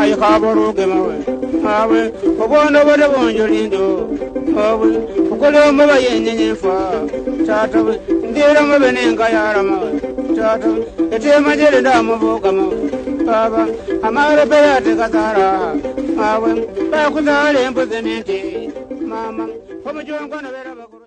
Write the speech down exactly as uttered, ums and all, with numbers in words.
yikaboruge mawe awe obono bode bonjolindo awe ukole mo bayenye fa tata we ndira mo benenga yara mawe tata ete majere da mo boga mawe baba amare beyate katara awe ba kuzale mbuzenete mama omujongo na bera